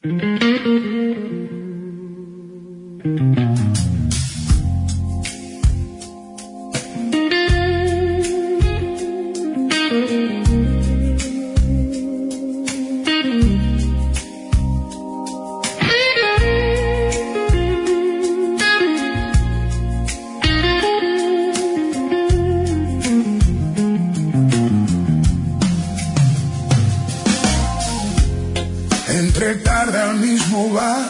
Entré tarde al mismo bar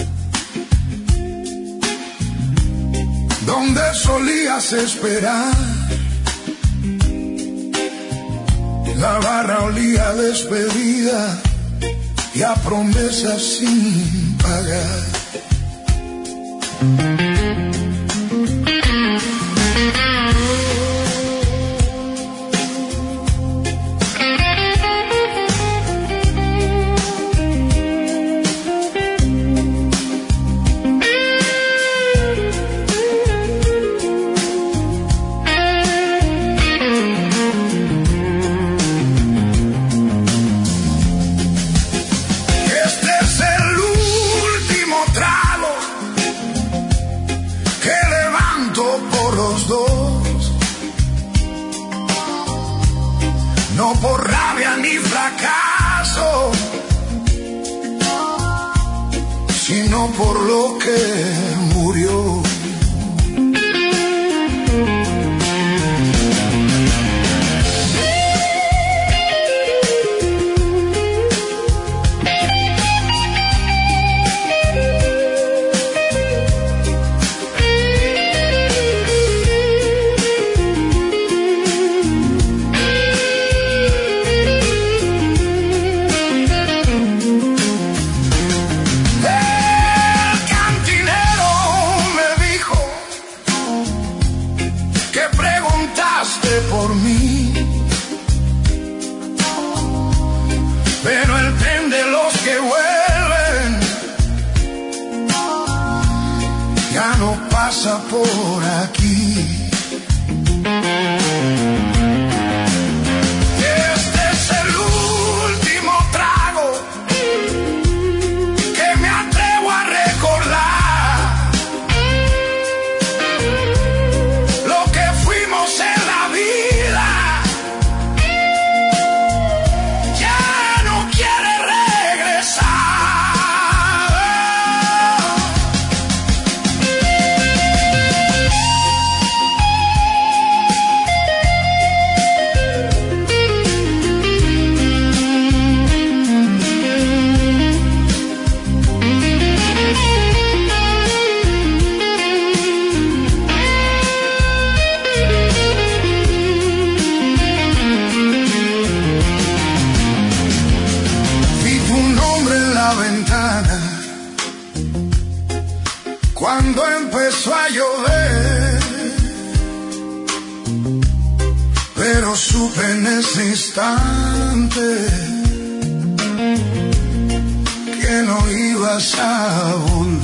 donde solías esperar. La barra olía a despedida y a promesas sin pagar. No por rabia ni fracaso, sino por lo que murió. Por mí, pero el tren de los que vuelven ya no pasa por aquí. Este es el último trago que me atrevo a recordar. Lo que fuimos en la vida ya no quiere regresar. Ventana cuando empezó a llover, pero supe en ese instante que no ibas a volver.